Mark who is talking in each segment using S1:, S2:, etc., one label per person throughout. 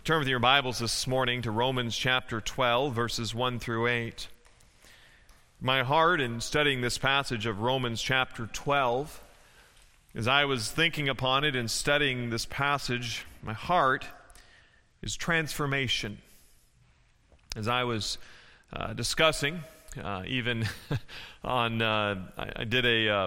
S1: Turn with your Bibles this morning to Romans chapter 12, verses 1 through 8. My heart in studying this passage of Romans chapter 12, as I was thinking upon it and studying this passage, my heart is transformation. As I was discussing, even on, I did a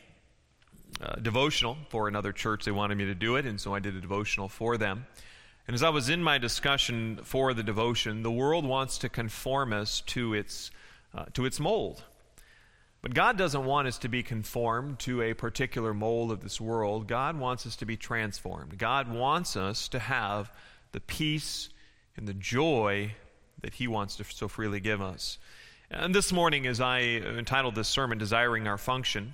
S1: devotional for another church. They wanted me to do it, and so I did a devotional for them. And as I was in my discussion for the devotion, the world wants to conform us to its mold. But God doesn't want us to be conformed to a particular mold of this world. God wants us to be transformed. God wants us to have the peace and the joy that He wants to so freely give us. And this morning, as I entitled this sermon, Desiring Our Function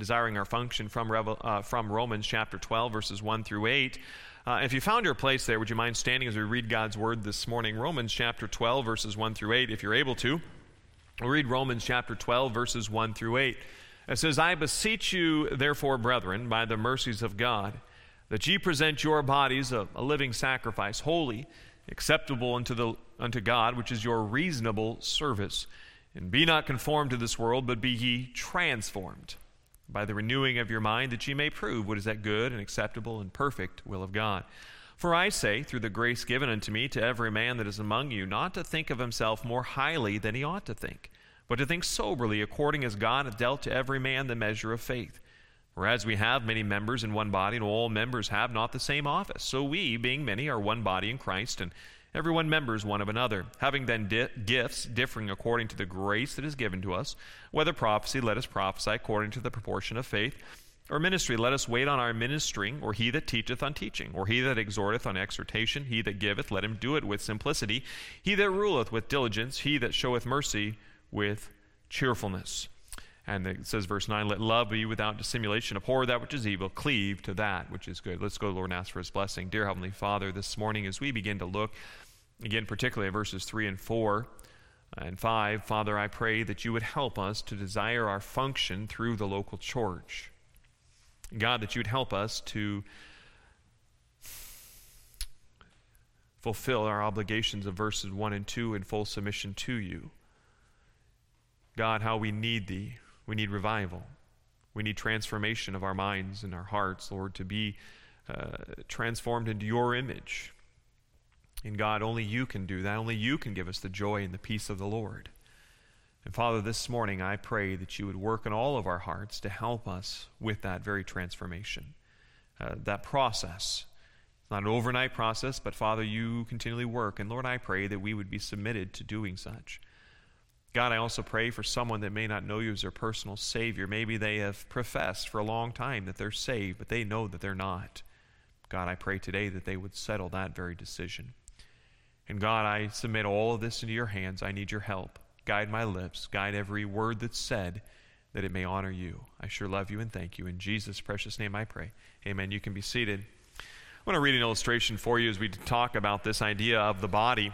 S1: from Romans chapter 12, verses 1 through 8, if you found your place there, would you mind standing as we read God's Word this morning? Romans chapter 12, verses 1 through 8, if you're able to. We'll read Romans chapter 12, verses 1 through 8. It says, I beseech you, therefore, brethren, by the mercies of God, that ye present your bodies a living sacrifice, holy, acceptable unto God, which is your reasonable service. And be not conformed to this world, but be ye transformed by the renewing of your mind, that ye may prove what is that good and acceptable and perfect will of God. For I say, through the grace given unto me, to every man that is among you, not to think of himself more highly than he ought to think, but to think soberly, according as God hath dealt to every man the measure of faith. For as we have many members in one body, and all members have not the same office, so we, being many, are one body in Christ, and every one members one of another, having then gifts differing according to the grace that is given to us. Whether prophecy, let us prophesy according to the proportion of faith. Or ministry, let us wait on our ministering. Or he that teacheth on teaching. Or he that exhorteth on exhortation. He that giveth, let him do it with simplicity. He that ruleth with diligence. He that showeth mercy with cheerfulness. And it says, verse 9, let love be without dissimulation. Abhor that which is evil. Cleave to that which is good. Let's go, Lord, and ask for His blessing. Dear Heavenly Father, this morning as we begin to look, again, particularly at verses 3 and 4 and 5, Father, I pray that you would help us to desire our function through the local church. God, that you would help us to fulfill our obligations of verses 1 and 2 in full submission to you. God, how we need Thee. We need revival. We need transformation of our minds and our hearts, Lord, to be transformed into your image. And God, only you can do that. Only you can give us the joy and the peace of the Lord. And Father, this morning I pray that you would work in all of our hearts to help us with that very transformation, that process. It's not an overnight process, but Father, you continually work. And Lord, I pray that we would be submitted to doing such. God, I also pray for someone that may not know you as their personal Savior. Maybe they have professed for a long time that they're saved, but they know that they're not. God, I pray today that they would settle that very decision. And God, I submit all of this into your hands. I need your help. Guide my lips. Guide every word that's said, that it may honor you. I sure love you and thank you. In Jesus' precious name I pray. Amen. You can be seated. I want to read an illustration for you as we talk about this idea of the body.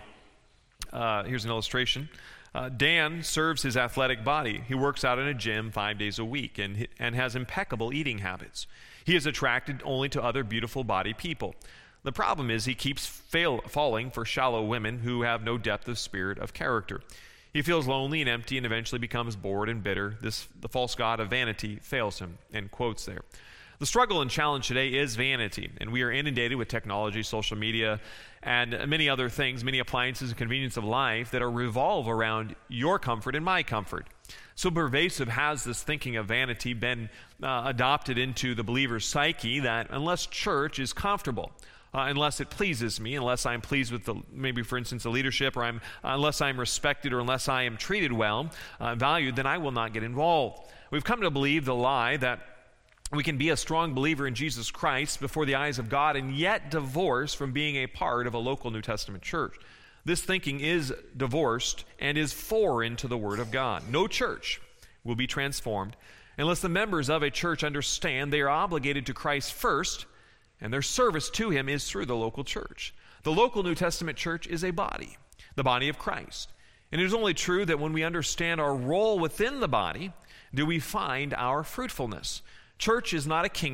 S1: Here's an illustration. Dan serves his athletic body. He works out in a gym 5 days a week and has impeccable eating habits. He is attracted only to other beautiful body people. The problem is he keeps falling for shallow women who have no depth of spirit of character. He feels lonely and empty and eventually becomes bored and bitter. The false god of vanity fails him. End quotes there. The struggle and challenge today is vanity, and we are inundated with technology, social media, and many other things, many appliances and convenience of life that revolve around your comfort and my comfort. So pervasive has this thinking of vanity been adopted into the believer's psyche that unless church is comfortable, unless it pleases me, unless I'm pleased with maybe for instance the leadership, or unless I'm respected, or unless I am treated well, valued, then I will not get involved. We've come to believe the lie that we can be a strong believer in Jesus Christ before the eyes of God and yet divorced from being a part of a local New Testament church. This thinking is divorced and is foreign to the Word of God. No church will be transformed unless the members of a church understand they are obligated to Christ first, and their service to Him is through the local church. The local New Testament church is a body, the body of Christ. And it is only true that when we understand our role within the body, do we find our fruitfulness. Church is not a kingdom.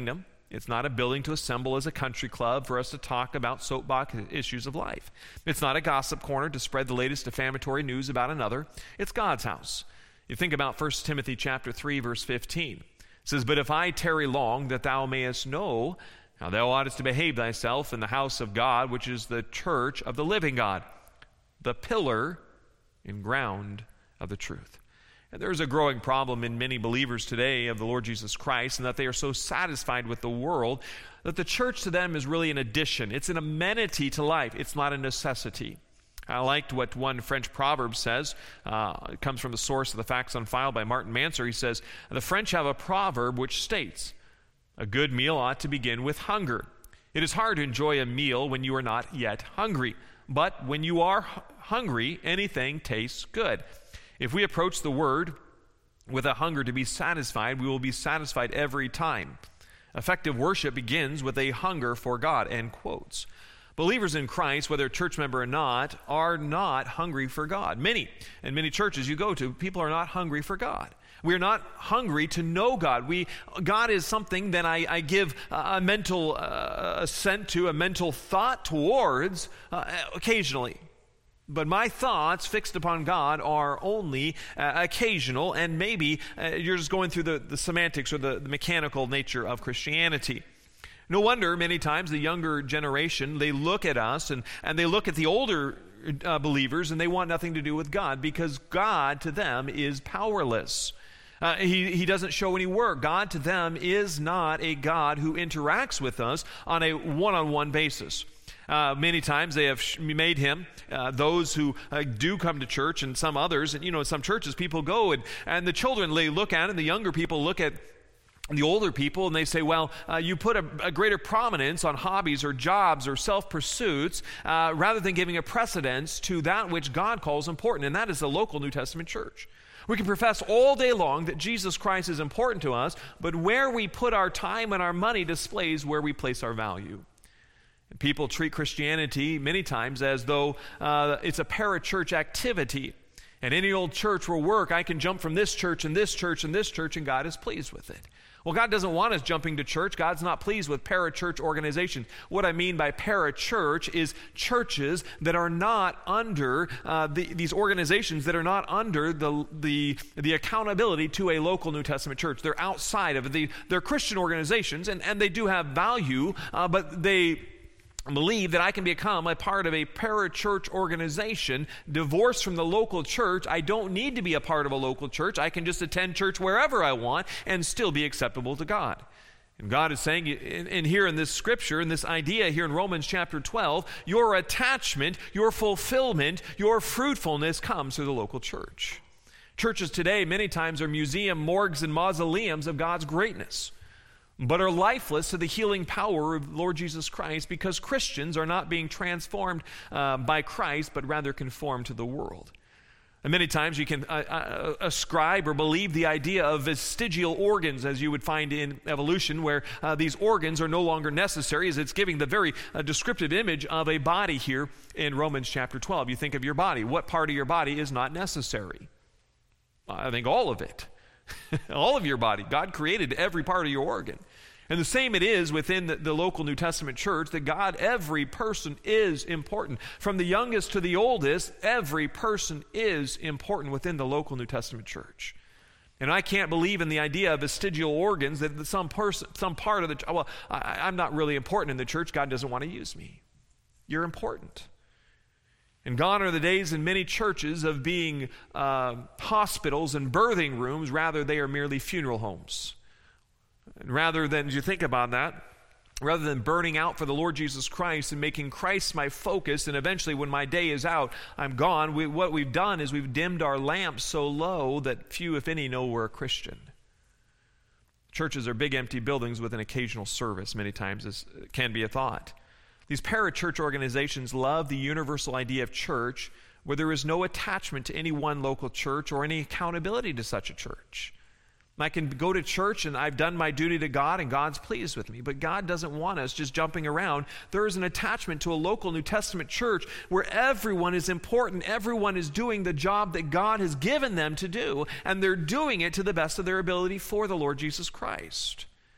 S1: It's not a building to assemble as a country club for us to talk about soapbox issues of life. It's not a gossip corner to spread the latest defamatory news about another. It's God's house. You think about 1 Timothy chapter 3, verse 15. It says, "But if I tarry long, that thou mayest know how thou oughtest to behave thyself in the house of God, which is the church of the living God, the pillar and ground of the truth." And there's a growing problem in many believers today of the Lord Jesus Christ, and that they are so satisfied with the world that the church to them is really an addition. It's an amenity to life. It's not a necessity. I liked what one French proverb says. It comes from the source of the Facts on File by Martin Manser. He says, "The French have a proverb which states, 'A good meal ought to begin with hunger.' It is hard to enjoy a meal when you are not yet hungry. But when you are hungry, anything tastes good." If we approach the Word with a hunger to be satisfied, we will be satisfied every time. Effective worship begins with a hunger for God, end quotes. Believers in Christ, whether a church member or not, are not hungry for God. Many churches you go to, people are not hungry for God. We are not hungry to know God. God is something that I give a mental assent to, a mental thought towards occasionally. But my thoughts fixed upon God are only occasional, and maybe you're just going through the semantics or the mechanical nature of Christianity. No wonder many times the younger generation, they look at us and they look at the older believers and they want nothing to do with God, because God to them is powerless. He doesn't show any work. God to them is not a God who interacts with us on a one-on-one basis. Many times they have made him, those who do come to church, and some others, and in some churches people go and the children, they look at it, and the younger people look at the older people, and they say, well, you put a greater prominence on hobbies or jobs or self-pursuits rather than giving a precedence to that which God calls important, and that is the local New Testament church. We can profess all day long that Jesus Christ is important to us, but where we put our time and our money displays where we place our value. And people treat Christianity many times as though it's a parachurch activity. And any old church will work. I can jump from this church and this church and this church, and God is pleased with it. Well, God doesn't want us jumping to church. God's not pleased with parachurch organizations. What I mean by parachurch is churches that are not under these organizations that are not under the accountability to a local New Testament church. They're outside of it. They're Christian organizations, and they do have value, but they believe that I can become a part of a parachurch organization, divorced from the local church. I don't need to be a part of a local church. I can just attend church wherever I want and still be acceptable to God. And God is saying, and here in this scripture, in this idea here in Romans chapter 12, your attachment, your fulfillment, your fruitfulness comes through the local church. Churches today many times are museum, morgues, and mausoleums of God's greatness, but are lifeless to the healing power of Lord Jesus Christ, because Christians are not being transformed by Christ, but rather conformed to the world. And many times you can ascribe or believe the idea of vestigial organs, as you would find in evolution, where these organs are no longer necessary, as it's giving the very descriptive image of a body here in Romans chapter 12. You think of your body. What part of your body is not necessary? I think all of it. All of your body. God created every part of your organ. And the same it is within the local New Testament church, that God, every person is important. From the youngest to the oldest, every person is important within the local New Testament church. And I can't believe in the idea of vestigial organs, that some part of I'm not really important in the church. God doesn't want to use me. You're important. And gone are the days in many churches of being hospitals and birthing rooms. Rather, they are merely funeral homes. And rather than, as you think about that, rather than burning out for the Lord Jesus Christ and making Christ my focus, and eventually when my day is out, I'm gone, what we've done is we've dimmed our lamps so low that few, if any, know we're a Christian. Churches are big empty buildings with an occasional service, many times, as can be a thought. These parachurch organizations love the universal idea of church, where there is no attachment to any one local church or any accountability to such a church. I can go to church and I've done my duty to God and God's pleased with me, but God doesn't want us just jumping around. There is an attachment to a local New Testament church where everyone is important. Everyone is doing the job that God has given them to do, and they're doing it to the best of their ability for the Lord Jesus Christ.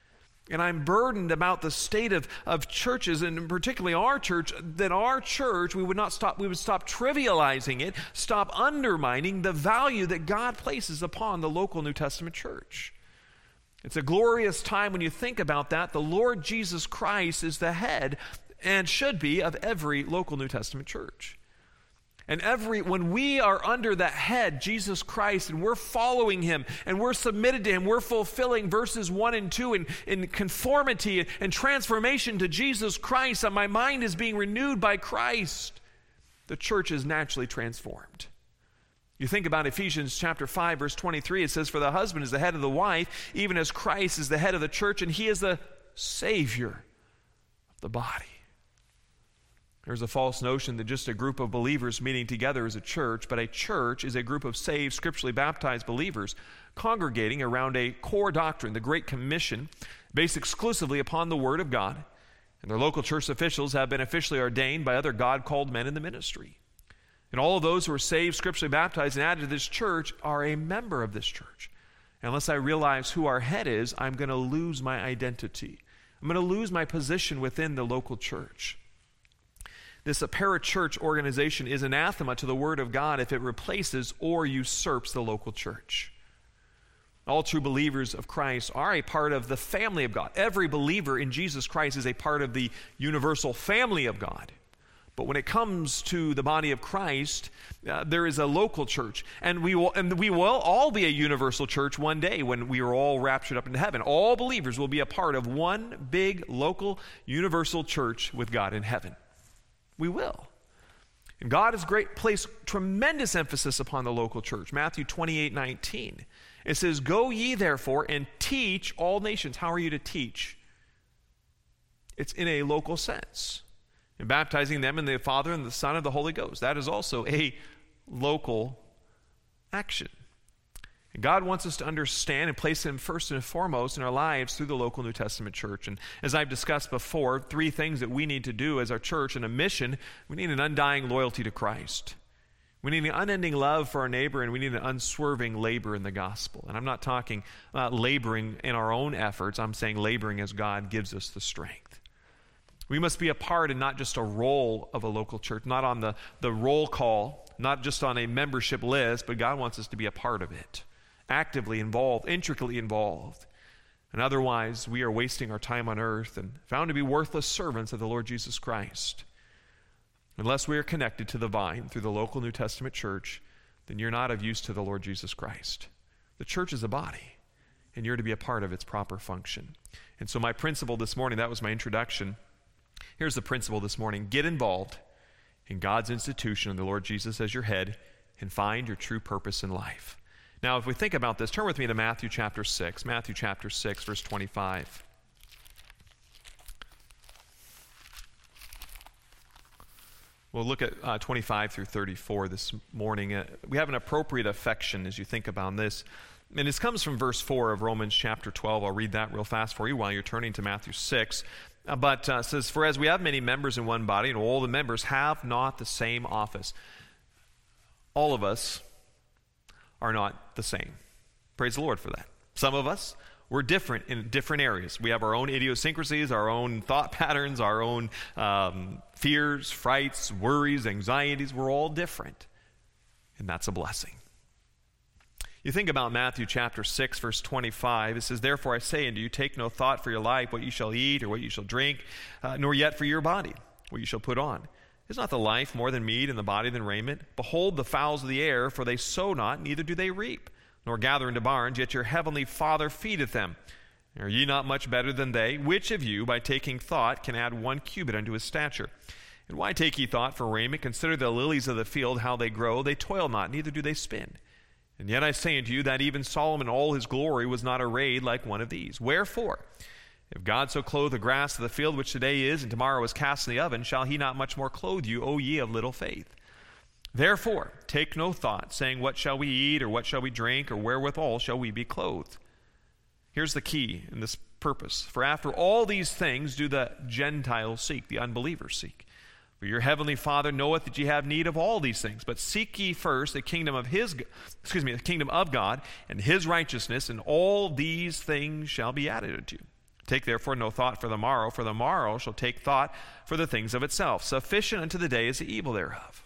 S1: And I'm burdened about the state of churches, and particularly our church, that our church, we would stop trivializing it, stop undermining the value that God places upon the local New Testament church. It's a glorious time when you think about that. The Lord Jesus Christ is the head, and should be, of every local New Testament church. And when we are under that head, Jesus Christ, and we're following him, and we're submitted to him, we're fulfilling verses 1 and 2 in conformity and transformation to Jesus Christ, and my mind is being renewed by Christ, the church is naturally transformed. You think about Ephesians chapter 5, verse 23, it says, "For the husband is the head of the wife, even as Christ is the head of the church, and he is the Savior of the body." There's a false notion that just a group of believers meeting together is a church, but a church is a group of saved, scripturally baptized believers congregating around a core doctrine, the Great Commission, based exclusively upon the Word of God. And their local church officials have been officially ordained by other God-called men in the ministry. And all of those who are saved, scripturally baptized, and added to this church are a member of this church. Unless I realize who our head is, I'm going to lose my identity. I'm going to lose my position within the local church. This parachurch organization is anathema to the Word of God if it replaces or usurps the local church. All true believers of Christ are a part of the family of God. Every believer in Jesus Christ is a part of the universal family of God. But when it comes to the body of Christ, there is a local church. And we will all be a universal church one day when we are all raptured up into heaven. All believers will be a part of one big local universal church with God in heaven. We will. And God has placed tremendous emphasis upon the local church. Matthew 28:19. It says, "Go ye therefore and teach all nations." How are you to teach? It's in a local sense. And baptizing them in the Father and the Son and the Holy Ghost. That is also a local action. And God wants us to understand and place him first and foremost in our lives through the local New Testament church. And as I've discussed before, 3 things that we need to do as our church and a mission. We need an undying loyalty to Christ. We need an unending love for our neighbor, and we need an unswerving labor in the gospel. And I'm not talking laboring in our own efforts. I'm saying laboring as God gives us the strength. We must be a part and not just a role of a local church, not on the roll call, not just on a membership list, but God wants us to be a part of it. Actively involved, intricately involved. And otherwise, we are wasting our time on earth and found to be worthless servants of the Lord Jesus Christ. Unless we are connected to the vine through the local New Testament church, then you're not of use to the Lord Jesus Christ. The church is a body, and you're to be a part of its proper function. And so my principle this morning, that was my introduction. Here's the principle this morning. Get involved in God's institution and the Lord Jesus as your head, and find your true purpose in life. Now, if we think about this, turn with me to Matthew chapter 6. Matthew chapter 6, verse 25. We'll look at 25 through 34 this morning. We have an appropriate affection as you think about this. And this comes from verse 4 of Romans chapter 12. I'll read that real fast for you while you're turning to Matthew 6. But it says, "For as we have many members in one body, and all the members have not the same office." All of us are not the same. Praise the Lord for that. Some of us, we're different in different areas. We have our own idiosyncrasies, our own thought patterns, our own fears, frights, worries, anxieties. We're all different. And that's a blessing. You think about Matthew chapter 6, verse 25. It says, "Therefore I say unto you, take no thought for your life, what you shall eat or what you shall drink, nor yet for your body, what you shall put on. Is not the life more than meat, and the body than raiment? Behold the fowls of the air, for they sow not, neither do they reap, nor gather into barns, yet your heavenly Father feedeth them. Are ye not much better than they? Which of you, by taking thought, can add 1 cubit unto his stature? And why take ye thought for raiment? Consider the lilies of the field, how they grow. They toil not, neither do they spin. And yet I say unto you that even Solomon in all his glory was not arrayed like one of these. Wherefore, if God so clothe the grass of the field, which today is, and tomorrow is cast in the oven, shall he not much more clothe you, O ye of little faith? Therefore, take no thought, saying, what shall we eat, or what shall we drink, or wherewithal shall we be clothed? Here's the key in this purpose. For after all these things do the Gentiles seek, the unbelievers seek. For your heavenly Father knoweth that ye have need of all these things. But seek ye first the kingdom of God and his righteousness, and all these things shall be added unto you. Take therefore no thought for the morrow shall take thought for the things of itself. Sufficient unto the day is the evil thereof.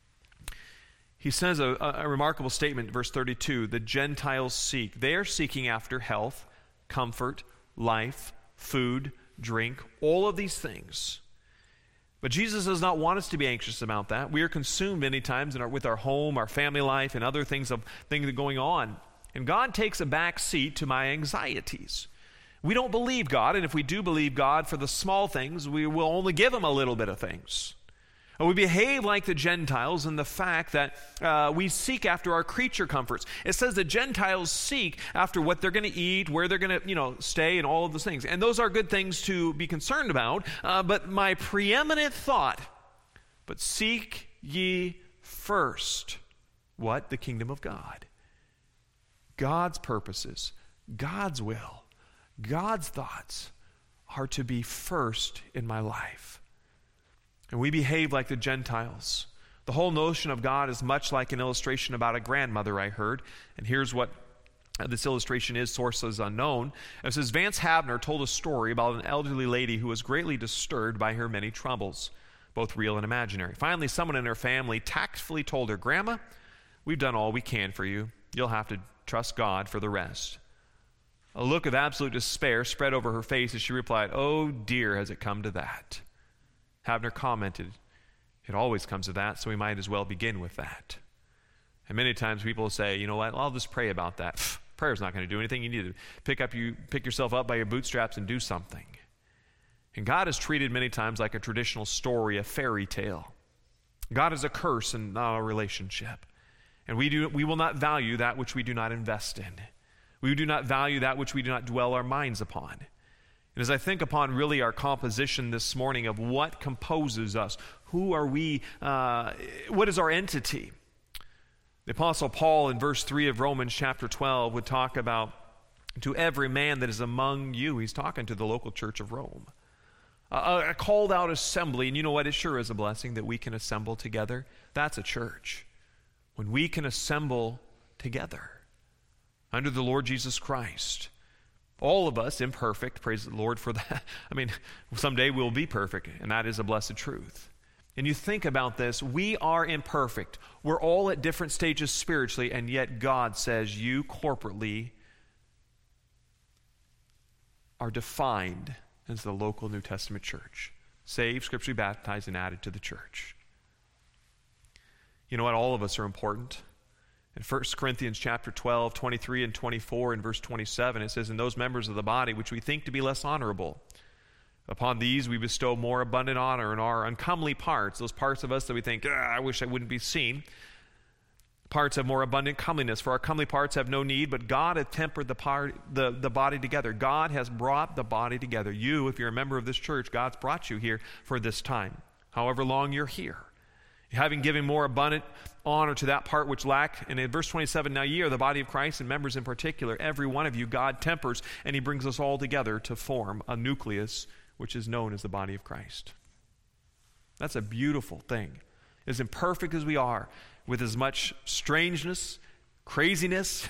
S1: He says a remarkable statement, verse 32, the Gentiles seek. They are seeking after health, comfort, life, food, drink, all of these things. But Jesus does not want us to be anxious about that. We are consumed many times with our home, our family life, and other things that are going on. And God takes a back seat to my anxieties. We don't believe God, and if we do believe God for the small things, we will only give him a little bit of things. And we behave like the Gentiles in the fact that we seek after our creature comforts. It says the Gentiles seek after what they're going to eat, where they're going to stay, and all of those things. And those are good things to be concerned about. But my preeminent thought, but seek ye first, what? The kingdom of God. God's purposes, God's will, God's thoughts are to be first in my life. And we behave like the Gentiles. The whole notion of God is much like an illustration about a grandmother I heard. And here's what this illustration is, sources unknown. It says, Vance Havner told a story about an elderly lady who was greatly disturbed by her many troubles, both real and imaginary. Finally, someone in her family tactfully told her, Grandma, we've done all we can for you. You'll have to trust God for the rest. A look of absolute despair spread over her face as she replied, oh dear, has it come to that? Havner commented, it always comes to that, so we might as well begin with that. And many times people say, you know what, I'll just pray about that. Prayer's not going to do anything. You need to pick yourself up by your bootstraps and do something. And God is treated many times like a traditional story, a fairy tale. God is a curse and not a relationship. And we will not value that which we do not invest in. We do not value that which we do not dwell our minds upon. And as I think upon really our composition this morning of what composes us, who are we, what is our entity? The Apostle Paul in verse 3 of Romans chapter 12 would talk about, to every man that is among you, he's talking to the local church of Rome. A called out assembly, and you know what, it sure is a blessing that we can assemble together. That's a church. When we can assemble together under the Lord Jesus Christ. All of us imperfect, praise the Lord for that. I mean, someday we'll be perfect, and that is a blessed truth. And you think about this, we are imperfect. We're all at different stages spiritually, and yet God says you corporately are defined as the local New Testament church. Saved, scripturally baptized, and added to the church. You know what? All of us are important. In 1 Corinthians chapter 12, 23 and 24, and verse 27, it says, "And those members of the body which we think to be less honorable, upon these we bestow more abundant honor, in our uncomely parts," those parts of us that we think, I wish I wouldn't be seen, parts have more abundant comeliness. For our comely parts have no need, but God hath tempered the body together. God has brought the body together. You, if you're a member of this church, God's brought you here for this time, however long you're here. Having given more abundant honor to that part which lacked. And in verse 27, now ye are the body of Christ, and members in particular, every one of you God tempers, and he brings us all together to form a nucleus, which is known as the body of Christ. That's a beautiful thing. As imperfect as we are, with as much strangeness, craziness,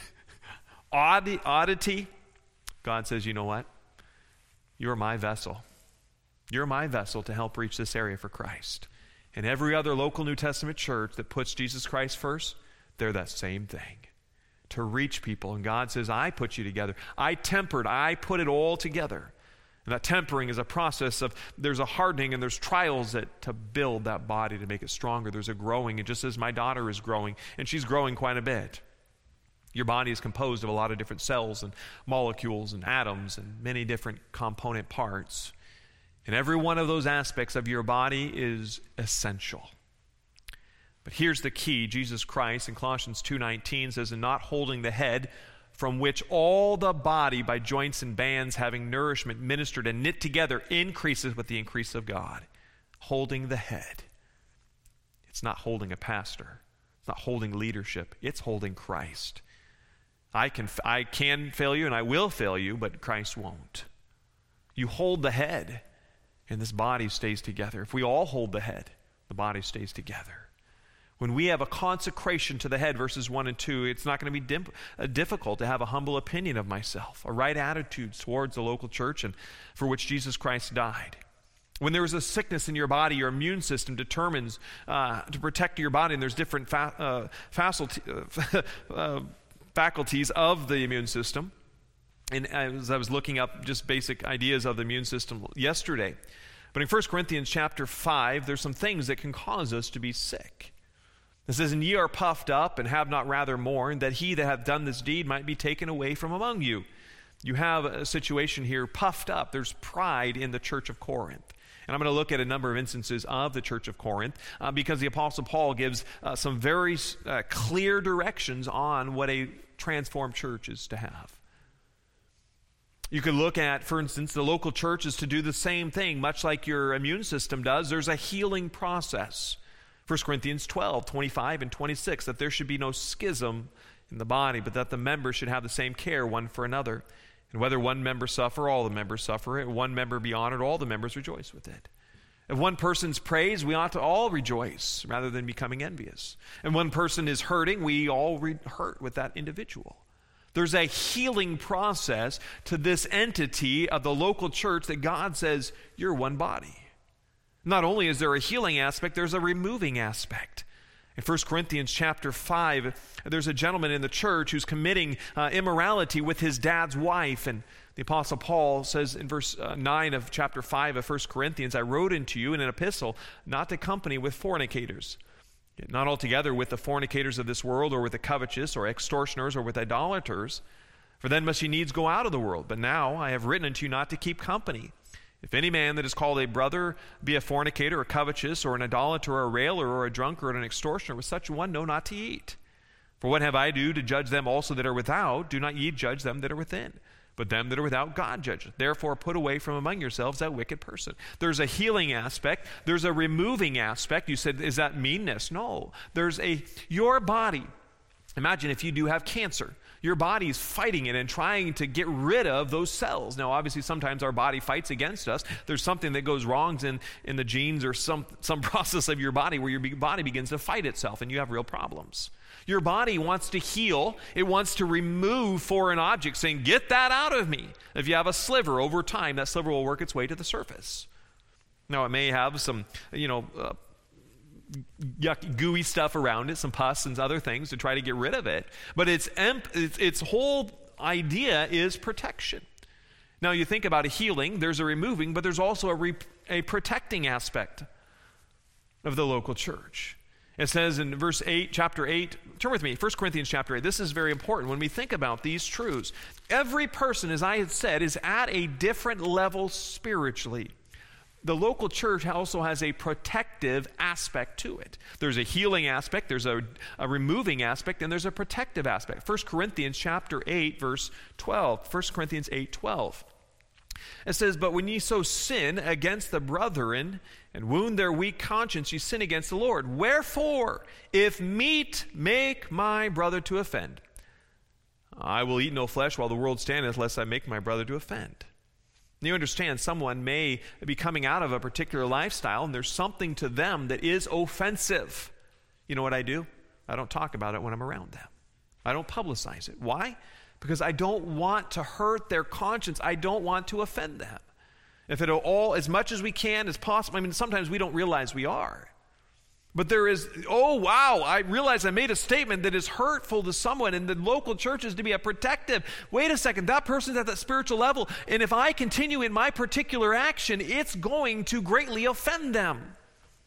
S1: oddity, God says, you know what? You're my vessel. You're my vessel to help reach this area for Christ. And every other local New Testament church that puts Jesus Christ first, they're that same thing. To reach people. And God says, I put you together. I put it all together. And that tempering is a process of, there's a hardening and there's trials to build that body to make it stronger. There's a growing. And just as my daughter is growing, and she's growing quite a bit. Your body is composed of a lot of different cells and molecules and atoms and many different component parts. And every one of those aspects of your body is essential. But here's the key. Jesus Christ in Colossians 2:19 says, "And not holding the head, from which all the body by joints and bands having nourishment ministered and knit together increases with the increase of God." Holding the head. It's not holding a pastor. It's not holding leadership. It's holding Christ. I can fail you and I will fail you, but Christ won't. You hold the head. And this body stays together. If we all hold the head, the body stays together. When we have a consecration to the head, verses 1 and 2, it's not going to be difficult to have a humble opinion of myself, a right attitude towards the local church and for which Jesus Christ died. When there is a sickness in your body, your immune system determines to protect your body, and there's different faculties of the immune system. And as I was looking up just basic ideas of the immune system yesterday, but in 1 Corinthians chapter 5, there's some things that can cause us to be sick. It says, "And ye are puffed up, and have not rather mourned, that he that hath done this deed might be taken away from among you." You have a situation here, puffed up. There's pride in the church of Corinth. And I'm going to look at a number of instances of the church of Corinth because the Apostle Paul gives some very clear directions on what a transformed church is to have. You could look at, for instance, the local church is to do the same thing, much like your immune system does. There's a healing process. 1 Corinthians 12, 25 and 26, that there should be no schism in the body, but that the members should have the same care one for another. And whether one member suffer, all the members suffer. If one member be honored, all the members rejoice with it. If one person's praised, we ought to all rejoice rather than becoming envious. And one person is hurting, we all hurt with that individual. There's a healing process to this entity of the local church that God says, you're one body. Not only is there a healing aspect, there's a removing aspect. In 1 Corinthians chapter 5, there's a gentleman in the church who's committing immorality with his dad's wife. And the Apostle Paul says in verse 9 of chapter 5 of 1 Corinthians, "I wrote unto you in an epistle not to company with fornicators, not altogether with the fornicators of this world, or with the covetous, or extortioners, or with idolaters. For then must ye needs go out of the world. But now I have written unto you not to keep company. If any man that is called a brother be a fornicator, or covetous, or an idolater, or a railer, or a drunkard, or an extortioner, with such one know not to eat. For what have I to do to judge them also that are without? Do not ye judge them that are within. But them that are without God judgeth. Therefore put away from among yourselves that wicked person." There's a healing aspect. There's a removing aspect. You said, is that meanness? No. Your body. Imagine if you do have cancer. Your body's fighting it and trying to get rid of those cells. Now, obviously, sometimes our body fights against us. There's something that goes wrong in the genes or some process of your body where your body begins to fight itself and you have real problems. Your body wants to heal. It wants to remove foreign objects, saying, get that out of me. If you have a sliver, over time, that sliver will work its way to the surface. Now, it may have some, yucky, gooey stuff around it, some pus and other things to try to get rid of it. But its whole idea is protection. Now, you think about a healing, there's a removing, but there's also a protecting aspect of the local church. It says in verse 8, chapter 8, turn with me, 1 Corinthians chapter 8. This is very important when we think about these truths. Every person, as I had said, is at a different level spiritually. The local church also has a protective aspect to it. There's a healing aspect, there's a removing aspect, and there's a protective aspect. 1 Corinthians chapter 8, verse 12. 1 Corinthians 8:12. It says, "But when ye so sin against the brethren, and wound their weak conscience, ye sin against the Lord. Wherefore, if meat make my brother to offend, I will eat no flesh while the world standeth, lest I make my brother to offend." You understand, someone may be coming out of a particular lifestyle, and there's something to them that is offensive. You know what I do? I don't talk about it when I'm around them. I don't publicize it. Why? Because I don't want to hurt their conscience. I don't want to offend them. If it all, as much as we can, as possible, sometimes we don't realize we are. But there is, oh wow, I realize I made a statement that is hurtful to someone, and the local church is to be a protective. Wait a second, that person's at that spiritual level, and if I continue in my particular action, it's going to greatly offend them.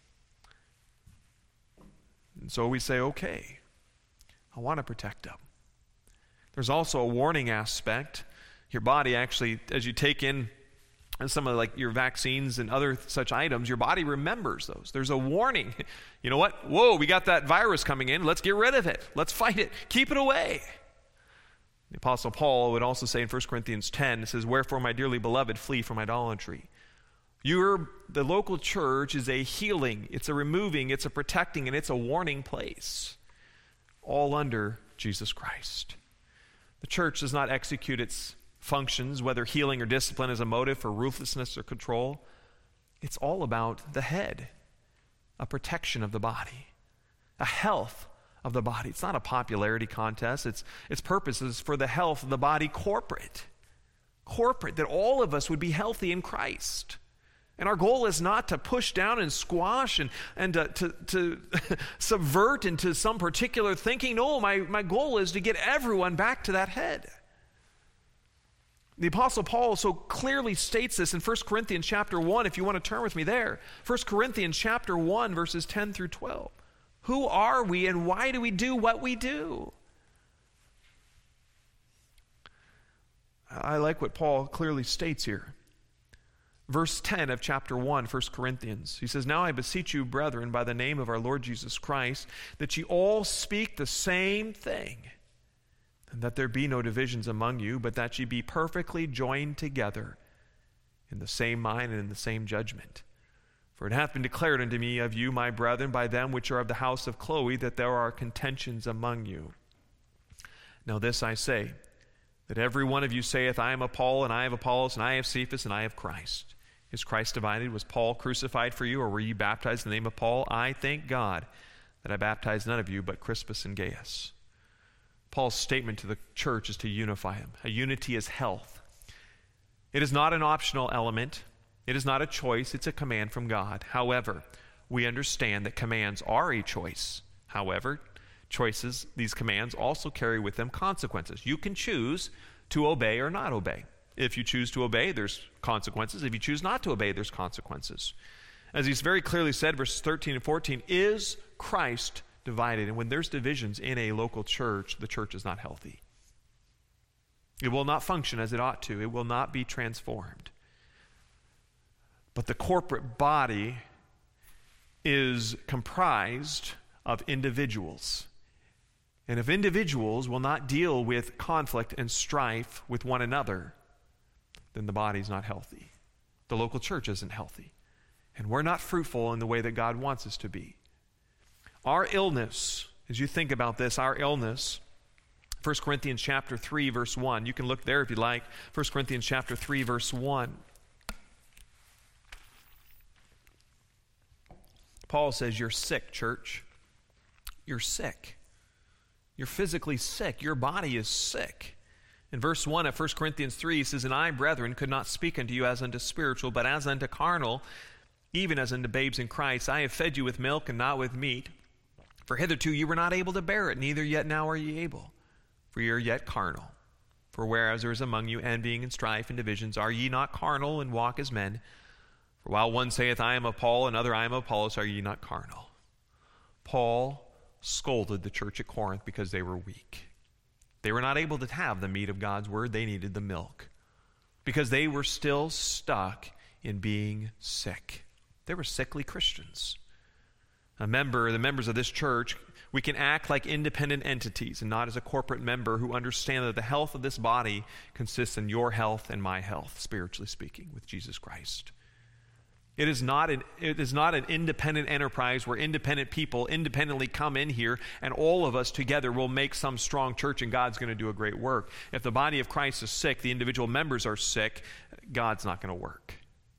S1: And so we say, okay, I want to protect them. There's also a warning aspect. Your body actually, as you take in some of your vaccines and other such items, your body remembers those. There's a warning. You know what? Whoa, we got that virus coming in. Let's get rid of it. Let's fight it. Keep it away. The Apostle Paul would also say in 1 Corinthians 10, it says, "Wherefore, my dearly beloved, flee from idolatry." The local church is a healing, it's a removing, it's a protecting, and it's a warning place, all under Jesus Christ. The church does not execute its functions, whether healing or discipline, as a motive for ruthlessness or control. It's all about the head, a protection of the body. a health of the body. It's not a popularity contest. Its purpose is for the health of the body corporate, that all of us would be healthy in Christ. And our goal is not to push down and squash and to subvert into some particular thinking. No, my goal is to get everyone back to that head. The Apostle Paul so clearly states this in 1 Corinthians chapter 1, if you want to turn with me there. 1 Corinthians chapter 1, verses 10 through 12. Who are we and why do we do what we do? I like what Paul clearly states here. Verse 10 of chapter 1, 1 Corinthians. He says, "Now I beseech you, brethren, by the name of our Lord Jesus Christ, that ye all speak the same thing, and that there be no divisions among you, but that ye be perfectly joined together in the same mind and in the same judgment. For it hath been declared unto me of you, my brethren, by them which are of the house of Chloe, that there are contentions among you. Now this I say, that every one of you saith, I am of Paul, and I have Apollos, and I have Cephas, and I have Christ. Is Christ divided? Was Paul crucified for you, or were you baptized in the name of Paul? I thank God that I baptized none of you but Crispus and Gaius." Paul's statement to the church is to unify them. A unity is health. It is not an optional element. It is not a choice. It's a command from God. However, we understand that commands are a choice. However, choices, these commands also carry with them consequences. You can choose to obey or not obey. If you choose to obey, there's consequences. If you choose not to obey, there's consequences. As he's very clearly said, verses 13 and 14, is Christ divided? And when there's divisions in a local church, the church is not healthy. It will not function as it ought to. It will not be transformed. But the corporate body is comprised of individuals. And if individuals will not deal with conflict and strife with one another, then the body's not healthy. The local church isn't healthy. And we're not fruitful in the way that God wants us to be. Our illness, as you think about this, our illness, 1 Corinthians chapter 3, verse 1. You can look there if you like. 1 Corinthians chapter 3, verse 1. Paul says, you're sick, church. You're sick. You're physically sick. Your body is sick. In verse 1 of 1 Corinthians 3, he says, "And I, brethren, could not speak unto you as unto spiritual, but as unto carnal, even as unto babes in Christ. I have fed you with milk and not with meat. For hitherto you were not able to bear it, neither yet now are ye able. For ye are yet carnal. For whereas there is among you envying and strife and divisions, are ye not carnal and walk as men? For while one saith, I am of Paul, and another, I am of Apollos, are ye not carnal?" Paul scolded the church at Corinth because they were weak. They were not able to have the meat of God's word. They needed the milk because they were still stuck in being sick. They were sickly Christians. The members of this church, we can act like independent entities and not as a corporate member who understand that the health of this body consists in your health and my health, spiritually speaking, with Jesus Christ. It is not an independent enterprise where independent people independently come in here and all of us together will make some strong church and God's going to do a great work. If the body of Christ is sick, the individual members are sick, God's not going to work.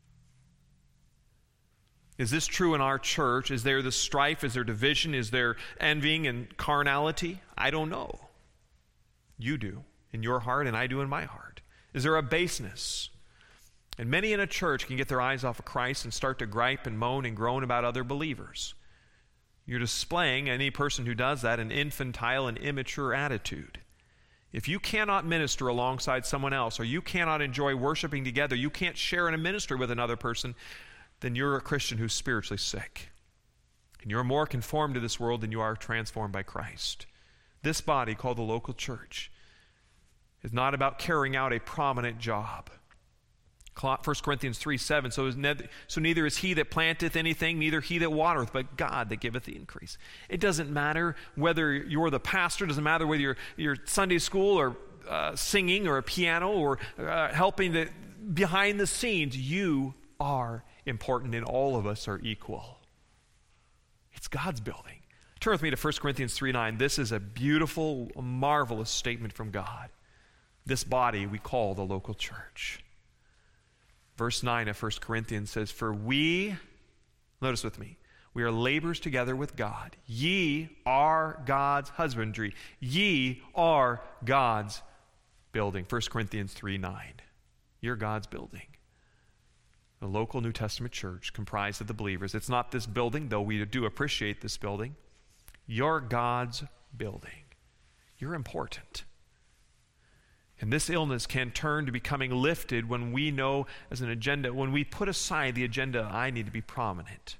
S1: Is this true in our church? Is there the strife? Is there division? Is there envying and carnality? I don't know. You do in your heart and I do in my heart. Is there a baseness? And many in a church can get their eyes off of Christ and start to gripe and moan and groan about other believers. You're displaying, any person who does that, an infantile and immature attitude. If you cannot minister alongside someone else, or you cannot enjoy worshiping together, you can't share in a ministry with another person, then you're a Christian who's spiritually sick. And you're more conformed to this world than you are transformed by Christ. This body, called the local church, is not about carrying out a prominent job. 1 Corinthians 3:7, so neither is he that planteth anything, neither he that watereth, but God that giveth the increase. It doesn't matter whether you're the pastor, it doesn't matter whether you're Sunday school or singing or a piano or helping behind the scenes. You are important and all of us are equal. It's God's building. Turn with me to 1 Corinthians 3:9. This is a beautiful, marvelous statement from God. This body we call the local church. Verse 9 of 1 Corinthians says, "For we," notice with me, We are laborers together with God. Ye are God's husbandry. Ye are God's building. 1 Corinthians 3:9. You're God's building. A local New Testament church comprised of the believers. It's not this building, though we do appreciate this building. You're God's building. You're important. And this illness can turn to becoming lifted when we know as an agenda, when we put aside the agenda, I need to be prominent.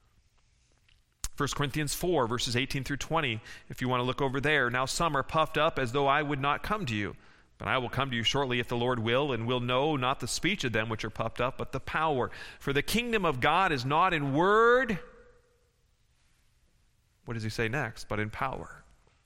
S1: 1 Corinthians 4, verses 18 through 20, if you want to look over there. Now some are puffed up as though I would not come to you. But I will come to you shortly if the Lord will, and will know not the speech of them which are puffed up, but the power. For the kingdom of God is not in word. What does he say next? But in power.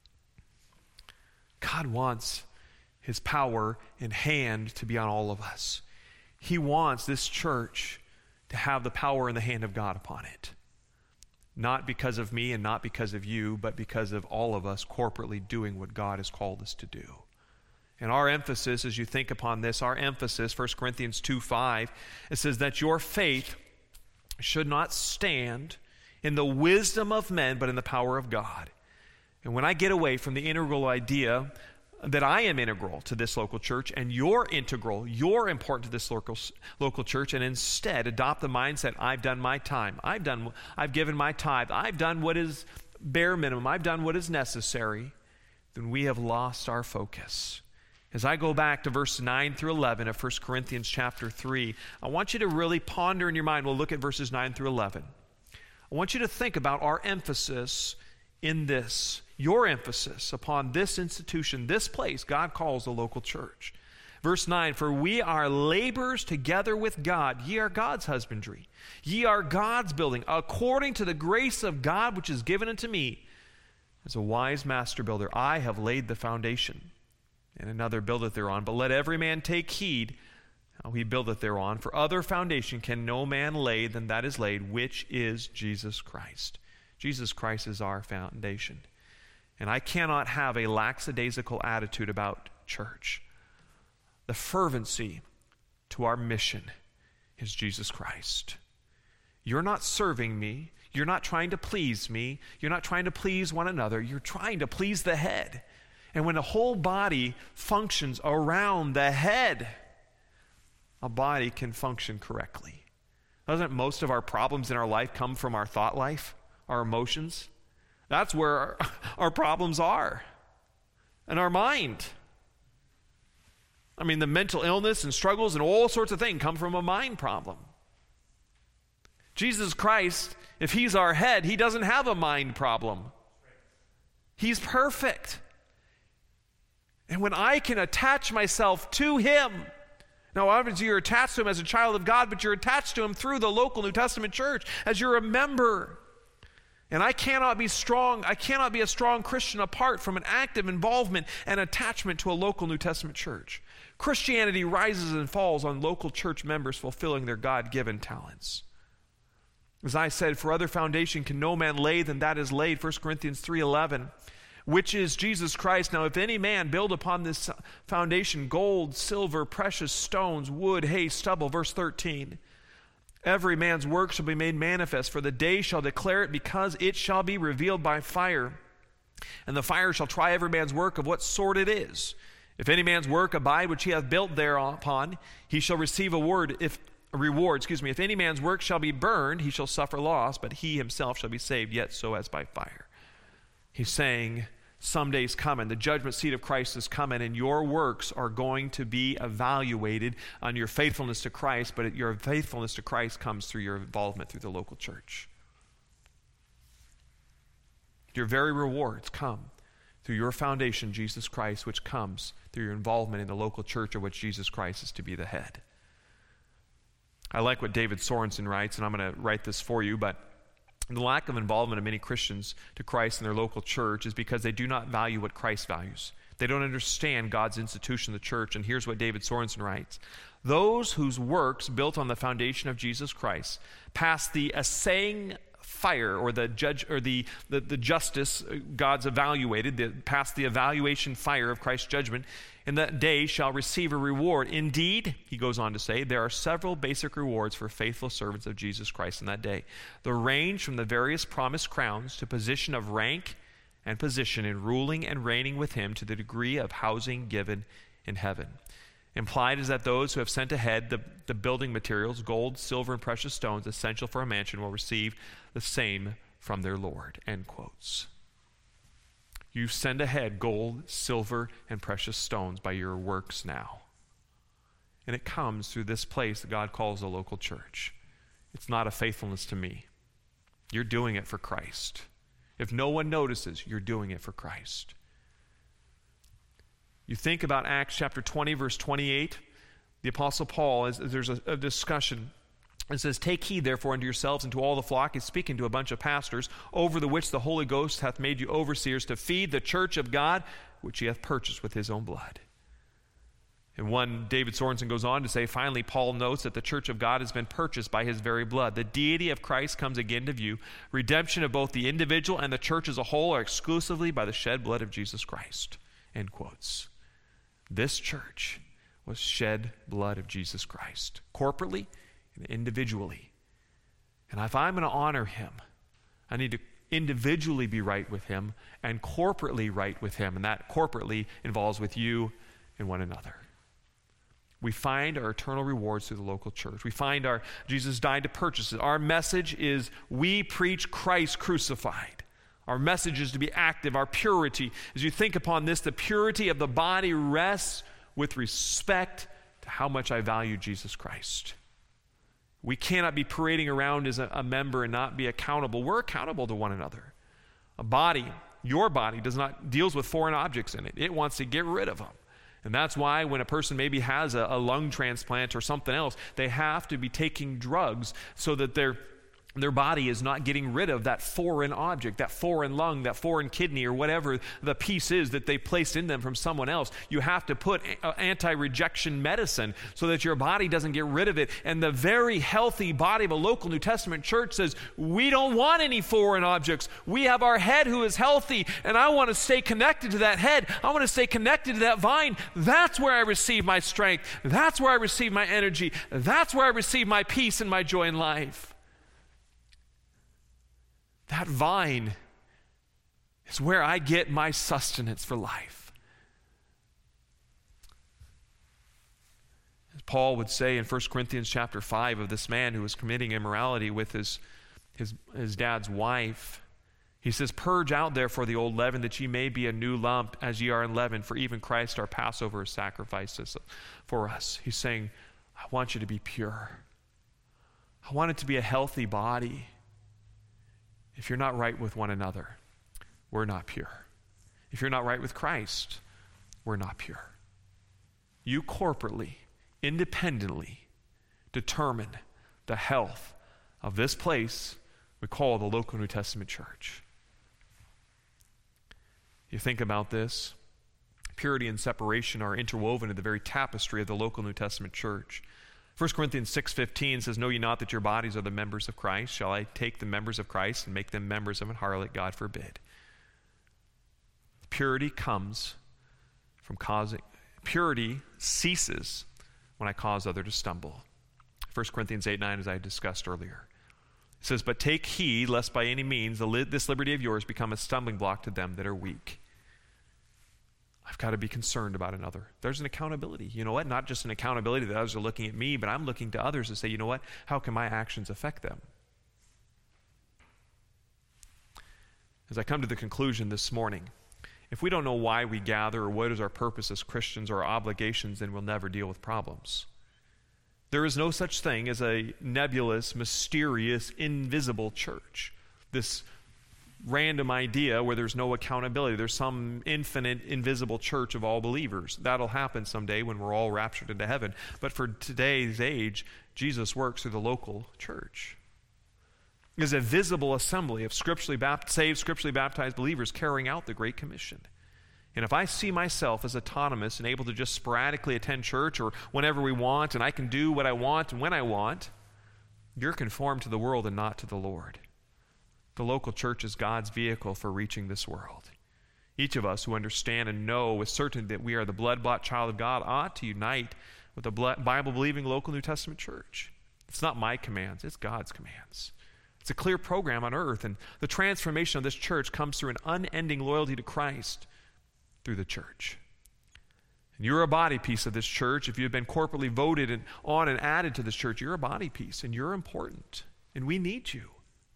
S1: God wants his power in hand to be on all of us. He wants this church to have the power in the hand of God upon it. Not because of me and not because of you, but because of all of us corporately doing what God has called us to do. And our emphasis, as you think upon this, our emphasis, 1 Corinthians 2:5, it says that your faith should not stand in the wisdom of men, but in the power of God. And when I get away from the integral idea that I am integral to this local church and you're integral, you're important to this local church, and instead adopt the mindset, I've done my time, I've given my tithe, I've done what is bare minimum, I've done what is necessary, then we have lost our focus. As I go back to verse 9 through 11 of 1 Corinthians chapter 3, I want you to really ponder in your mind. We'll look at verses 9 through 11. I want you to think about our emphasis in this, your emphasis upon this institution, this place God calls the local church. Verse 9, for we are laborers together with God. Ye are God's husbandry. Ye are God's building, according to the grace of God which is given unto me. As a wise master builder, I have laid the foundation, and another buildeth thereon. But let every man take heed how he buildeth thereon. For other foundation can no man lay than that is laid, which is Jesus Christ. Jesus Christ is our foundation. And I cannot have a lackadaisical attitude about church. The fervency to our mission is Jesus Christ. You're not serving me. You're not trying to please me. You're not trying to please one another. You're trying to please the head. And when the whole body functions around the head, a body can function correctly. Doesn't most of our problems in our life come from our thought life, our emotions? That's where our problems are. And our mind. I mean, the mental illness and struggles and all sorts of things come from a mind problem. Jesus Christ, if he's our head, he doesn't have a mind problem. He's perfect. And when I can attach myself to him, now obviously you're attached to him as a child of God, but you're attached to him through the local New Testament church as you're a member. And I cannot be strong, I cannot be a strong Christian apart from an active involvement and attachment to a local New Testament church. Christianity rises and falls on local church members fulfilling their God-given talents. As I said, for other foundation can no man lay than that is laid, 1 Corinthians 3:11. Which is Jesus Christ. Now if any man build upon this foundation gold, silver, precious stones, wood, hay, stubble, verse 13, every man's work shall be made manifest, for the day shall declare it, because it shall be revealed by fire. And the fire shall try every man's work of what sort it is. If any man's work abide which he hath built thereupon, he shall receive a reward. If any man's work shall be burned, he shall suffer loss, but he himself shall be saved, yet so as by fire. He's saying, someday's coming, the judgment seat of Christ is coming, and your works are going to be evaluated on your faithfulness to Christ, but your faithfulness to Christ comes through your involvement through the local church. Your very rewards come through your foundation, Jesus Christ, which comes through your involvement in the local church of which Jesus Christ is to be the head. I like what David Sorensen writes, and I'm going to write this for you, but the lack of involvement of many Christians to Christ in their local church is because they do not value what Christ values. They don't understand God's institution, the church. And here's what David Sorensen writes. Those whose works built on the foundation of Jesus Christ pass the assaying fire, or the judge, or the justice God's evaluated, past the evaluation fire of Christ's judgment, in that day shall receive a reward. Indeed, he goes on to say, there are several basic rewards for faithful servants of Jesus Christ in that day. They range from the various promised crowns to position of rank and position in ruling and reigning with him to the degree of housing given in heaven. Implied is that those who have sent ahead the building materials, gold, silver, and precious stones essential for a mansion, will receive the same from their Lord. End quotes. You send ahead gold, silver, and precious stones by your works now. And it comes through this place that God calls a local church. It's not a faithfulness to me. You're doing it for Christ. If no one notices, you're doing it for Christ. You think about Acts chapter 20, verse 28. The Apostle Paul, there's a discussion. It says, take heed therefore unto yourselves and to all the flock. He's speaking to a bunch of pastors, over the which the Holy Ghost hath made you overseers, to feed the church of God, which he hath purchased with his own blood. And one, David Sorensen goes on to say, finally, Paul notes that the church of God has been purchased by his very blood. The deity of Christ comes again to view. Redemption of both the individual and the church as a whole are exclusively by the shed blood of Jesus Christ. End quotes. This church was shed blood of Jesus Christ, corporately and individually. And if I'm going to honor him, I need to individually be right with him and corporately right with him. And that corporately involves with you and one another. We find our eternal rewards through the local church. We find Jesus died to purchase it. Our message is we preach Christ crucified. Our message is to be active, our purity. As you think upon this, the purity of the body rests with respect to how much I value Jesus Christ. We cannot be parading around as a member and not be accountable. We're accountable to one another. A body, your body, deals with foreign objects in it. It wants to get rid of them. And that's why when a person maybe has a lung transplant or something else, they have to be taking drugs so that their body is not getting rid of that foreign object, that foreign lung, that foreign kidney, or whatever the piece is that they placed in them from someone else. You have to put anti-rejection medicine so that your body doesn't get rid of it. And the very healthy body of a local New Testament church says, we don't want any foreign objects. We have our head who is healthy, and I want to stay connected to that head. I want to stay connected to that vine. That's where I receive my strength. That's where I receive my energy. That's where I receive my peace and my joy in life. That vine is where I get my sustenance for life. As Paul would say in 1 Corinthians chapter 5 of this man who was committing immorality with his dad's wife, he says, purge out therefore the old leaven, that ye may be a new lump as ye are unleavened, for even Christ our Passover is sacrificed for us. He's saying, I want you to be pure. I want it to be a healthy body. If you're not right with one another, we're not pure. If you're not right with Christ, we're not pure. You corporately, independently determine the health of this place we call the local New Testament church. You think about this, purity and separation are interwoven in the very tapestry of the local New Testament church. 1 Corinthians 6:15 says, know ye not that your bodies are the members of Christ? Shall I take the members of Christ and make them members of an harlot? God forbid. Purity comes from purity ceases when I cause others to stumble. 1 Corinthians 8:9, as I discussed earlier. It says, but take heed lest by any means this liberty of yours become a stumbling block to them that are weak. I've got to be concerned about another. There's an accountability. You know what? Not just an accountability that others are looking at me, but I'm looking to others to say, you know what? How can my actions affect them? As I come to the conclusion this morning, if we don't know why we gather or what is our purpose as Christians or our obligations, then we'll never deal with problems. There is no such thing as a nebulous, mysterious, invisible church. This random idea where there's no accountability. There's some infinite, invisible church of all believers. That'll happen someday when we're all raptured into heaven. But for today's age, Jesus works through the local church. There's a visible assembly of saved, scripturally baptized believers carrying out the Great Commission. And if I see myself as autonomous and able to just sporadically attend church or whenever we want, and I can do what I want and when I want, you're conformed to the world and not to the Lord. The local church is God's vehicle for reaching this world. Each of us who understand and know with certainty that we are the blood-bought child of God ought to unite with the Bible-believing local New Testament church. It's not my commands, it's God's commands. It's a clear program on earth, and the transformation of this church comes through an unending loyalty to Christ through the church. And you're a body piece of this church. If you've been corporately voted on and added to this church, you're a body piece, and you're important, and we need you.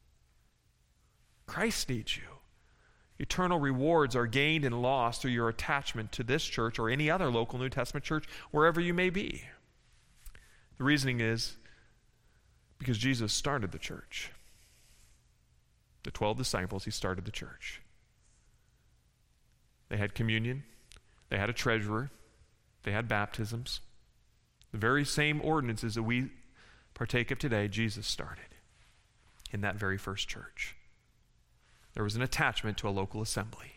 S1: Christ needs you. Eternal rewards are gained and lost through your attachment to this church or any other local New Testament church, wherever you may be. The reasoning is because Jesus started the church. The 12 disciples, he started the church. They had communion. They had a treasurer. They had baptisms. The very same ordinances that we partake of today, Jesus started in that very first church. There was an attachment to a local assembly.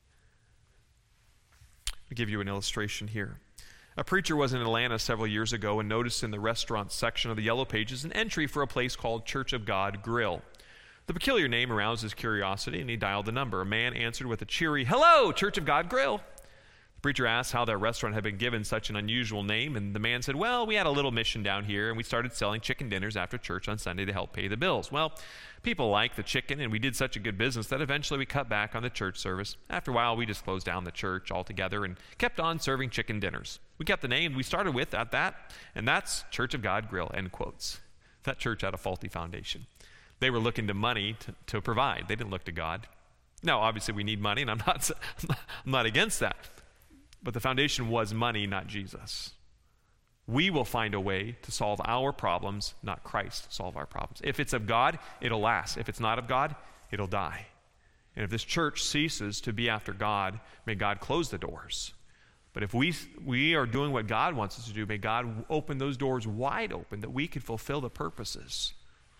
S1: I'll give you an illustration here. A preacher was in Atlanta several years ago and noticed in the restaurant section of the Yellow Pages an entry for a place called Church of God Grill. The peculiar name aroused his curiosity, and he dialed the number. A man answered with a cheery, "Hello, Church of God Grill." The preacher asked how that restaurant had been given such an unusual name, and the man said, "Well, we had a little mission down here, and we started selling chicken dinners after church on Sunday to help pay the bills. Well, people liked the chicken, and we did such a good business that eventually we cut back on the church service. After a while, we just closed down the church altogether and kept on serving chicken dinners. We kept the name we started with at that, and that's Church of God Grill," end quotes. That church had a faulty foundation. They were looking to money to provide. They didn't look to God. Now, obviously, we need money, and I'm not against that. But the foundation was money, not Jesus. We will find a way to solve our problems, not Christ solve our problems. If it's of God, it'll last. If it's not of God, it'll die. And if this church ceases to be after God, may God close the doors. But if we are doing what God wants us to do, may God open those doors wide open that we can fulfill the purposes.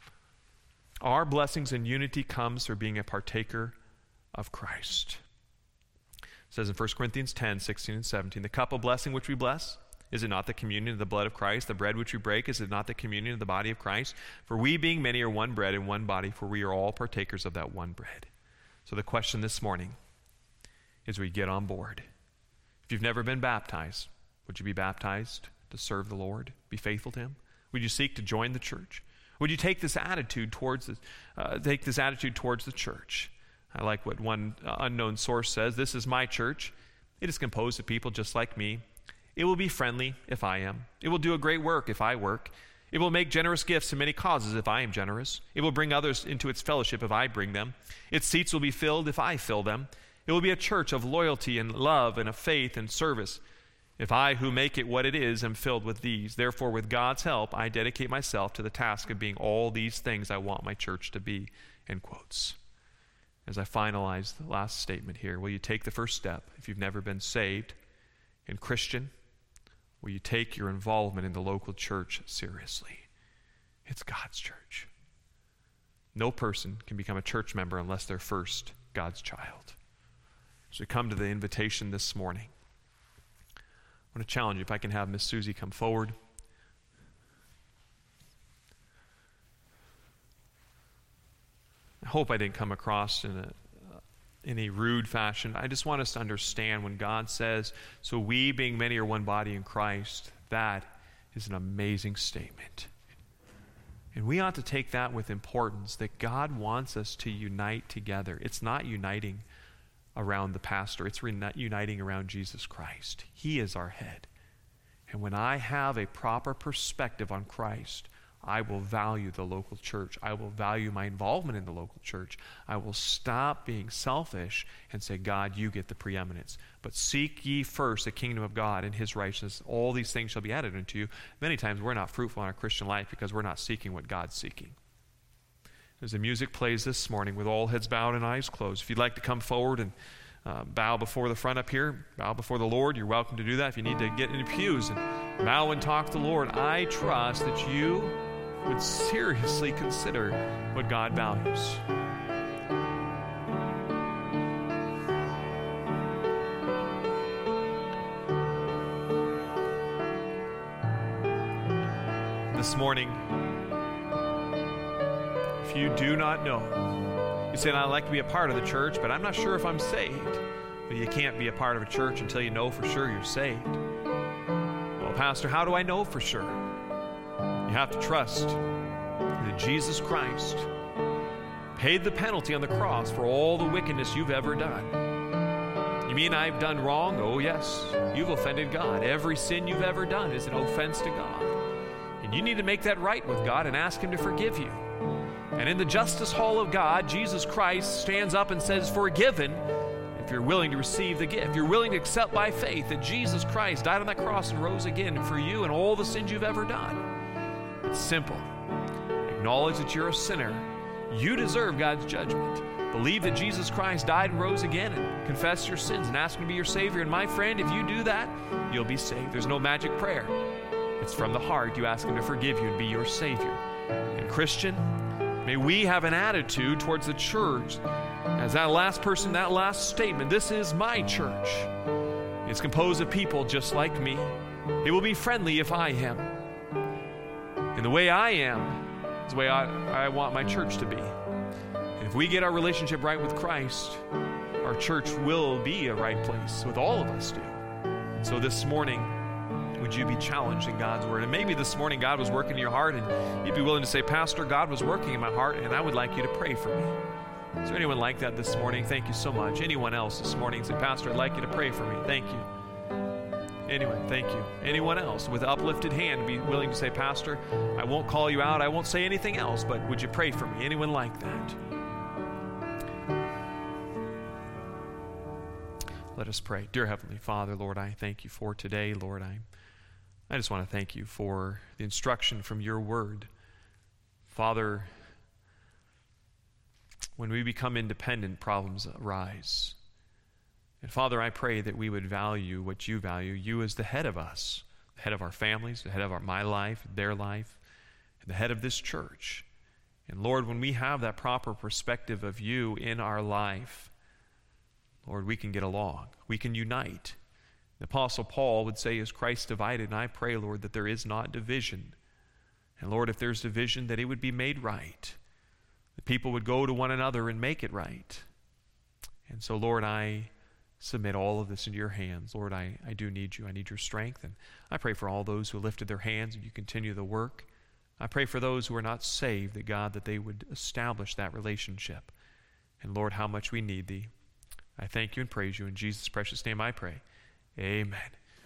S1: Our blessings and unity comes through being a partaker of Christ. It says in 1 Corinthians 10, 16 and 17, "The cup of blessing which we bless, is it not the communion of the blood of Christ? The bread which we break, is it not the communion of the body of Christ? For we being many are one bread and one body, for we are all partakers of that one bread." So the question this morning is, we get on board. If you've never been baptized, would you be baptized to serve the Lord, be faithful to him? Would you seek to join the church? Would you take this attitude towards the church? I like what one unknown source says. "This is my church. It is composed of people just like me. It will be friendly if I am. It will do a great work if I work. It will make generous gifts to many causes if I am generous. It will bring others into its fellowship if I bring them. Its seats will be filled if I fill them. It will be a church of loyalty and love and of faith and service. If I who make it what it is am filled with these, therefore with God's help, I dedicate myself to the task of being all these things I want my church to be," end quotes. As I finalize the last statement here, will you take the first step if you've never been saved and Christian? Will you take your involvement in the local church seriously? It's God's church. No person can become a church member unless they're first God's child. As we come to the invitation this morning, I want to challenge you, if I can have Miss Susie come forward. I hope I didn't come across in a rude fashion. I just want us to understand when God says, "So we being many are one body in Christ," that is an amazing statement. And we ought to take that with importance, that God wants us to unite together. It's not uniting around the pastor. It's uniting around Jesus Christ. He is our head. And when I have a proper perspective on Christ, I will value the local church. I will value my involvement in the local church. I will stop being selfish and say, "God, you get the preeminence. But seek ye first the kingdom of God and his righteousness. All these things shall be added unto you." Many times we're not fruitful in our Christian life because we're not seeking what God's seeking. As the music plays this morning with all heads bowed and eyes closed, if you'd like to come forward and bow before the front up here, bow before the Lord, you're welcome to do that. If you need to get in the pews and bow and talk to the Lord, I trust that you would seriously consider what God values. This morning, if you do not know You say, I'd like to be a part of the church, but I'm not sure if I'm saved. But you can't be a part of a church until you know for sure you're saved. Well, Pastor, how do I know for sure? You have to trust that Jesus Christ paid the penalty on the cross for all the wickedness you've ever done. You mean I've done wrong? Oh, yes. You've offended God. Every sin you've ever done is an offense to God. And you need to make that right with God and ask Him to forgive you. And in the justice hall of God, Jesus Christ stands up and says, forgiven, if you're willing to receive the gift. You're willing to accept by faith that Jesus Christ died on that cross and rose again for you and all the sins you've ever done. It's simple. Acknowledge that you're a sinner. You deserve God's judgment. Believe that Jesus Christ died and rose again, and confess your sins and ask Him to be your Savior. And my friend, if you do that, you'll be saved. There's no magic prayer. It's from the heart. You ask Him to forgive you and be your Savior. And Christian, may we have an attitude towards the church as that last person, that last statement, this is my church. It's composed of people just like me. It will be friendly if I am. And the way I am is the way I want my church to be. And if we get our relationship right with Christ, our church will be a right place, with all of us do. And so this morning, would you be challenged in God's Word? And maybe this morning God was working in your heart and you'd be willing to say, Pastor, God was working in my heart and I would like you to pray for me. Is there anyone like that this morning? Thank you so much. Anyone else this morning say, Pastor, I'd like you to pray for me. Thank you. Anyone, thank you. Anyone else with uplifted hand be willing to say, Pastor, I won't call you out. I won't say anything else, but would you pray for me? Anyone like that? Let us pray. Dear Heavenly Father, Lord, I thank you for today. Lord, I just want to thank you for the instruction from your word. Father, when we become independent, problems arise. And Father, I pray that we would value what you value, you as the head of us, the head of our families, the head of my life, their life, and the head of this church. And Lord, when we have that proper perspective of you in our life, Lord, we can get along. We can unite. The Apostle Paul would say, is Christ divided? And I pray, Lord, that there is not division. And Lord, if there's division, that it would be made right. That people would go to one another and make it right. And so, Lord, I submit all of this into your hands. Lord, I do need you. I need your strength. And I pray for all those who lifted their hands and you continue the work. I pray for those who are not saved, that God, that they would establish that relationship. And Lord, how much we need thee. I thank you and praise you. In Jesus' precious name I pray. Amen.